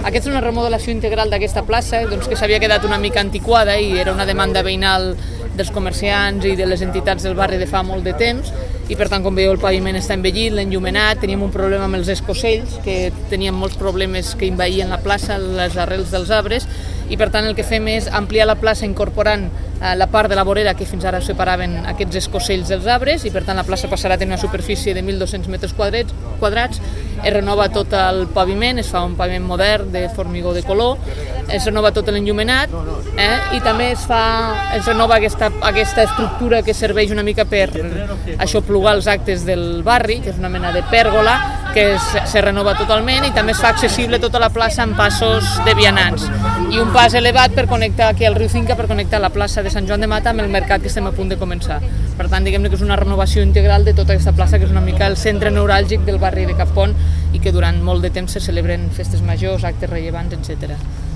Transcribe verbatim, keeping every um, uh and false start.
Aquesta és una remodelació integral d'aquesta plaça, doncs, que s'havia quedat una mica antiquada i era una demanda veïnal dels comerciants i de les entitats del barri de fa molt de temps, i per tant, com veieu, el paviment està envellit, l'enllumenat, teníem un problema amb els escocells, que teníem molts problemes que envaïen la plaça, les arrels dels arbres, i per tant el que fem és ampliar la plaça incorporant eh, la part de la vorera que fins ara separaven aquests escocells dels arbres, i per tant la plaça passarà a tenir una superfície de mil dos-cents metres quadrats, quadrats, es renova tot el paviment, es fa un paviment modern de formigó de color, es renova tot l'enllumenat, eh, i també es fa, es renova aquesta, aquesta estructura que serveix una mica per aixoplugar els actes del barri, que és una mena de pèrgola, que es, se renova totalment, i també es fa accessible tota la plaça amb passos de vianants, i un pas elevat per connectar aquí al riu Cinca, per connectar la plaça de Sant Joan de Mata amb el mercat que estem a punt de començar. Per tant, diguem-ne que és una renovació integral de tota aquesta plaça, que és una mica el centre neuràlgic del barri de Cap Pont i que durant molt de temps se celebren festes majors, actes rellevants, etcètera.